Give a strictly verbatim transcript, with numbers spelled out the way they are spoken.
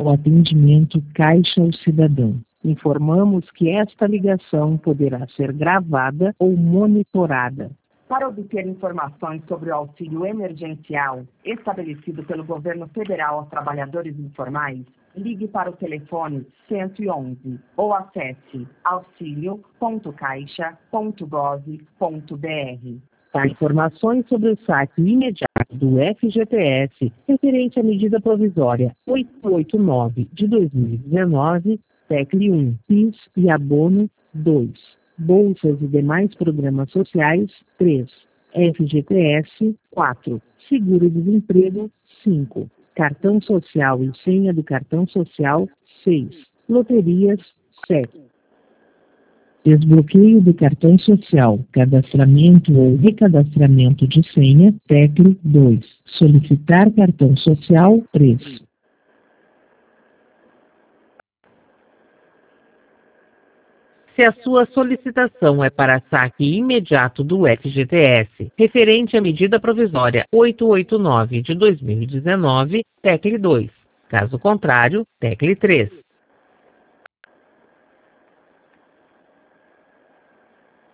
ao atendimento Caixa ao Cidadão. Informamos que esta ligação poderá ser gravada ou monitorada. Para obter informações sobre o auxílio emergencial estabelecido pelo governo federal aos trabalhadores informais, ligue para o telefone cento e onze ou acesse auxilio ponto caixa ponto gov ponto br. Para informações sobre o saque imediato do F G T S referente à medida provisória oitocentos e oitenta e nove de dois mil e dezenove, T E C L um, P I S e Abono dois, Bolsas e demais programas sociais três, F G T S quatro, Seguro-desemprego cinco, Cartão Social e senha do cartão social seis, Loterias sete. Desbloqueio do cartão social, cadastramento ou recadastramento de senha, T E C L dois. Solicitar cartão social três. Se a sua solicitação é para saque imediato do F G T S, referente à medida provisória oitocentos e oitenta e nove de dois mil e dezenove, T E C L dois. Caso contrário, T E C L três.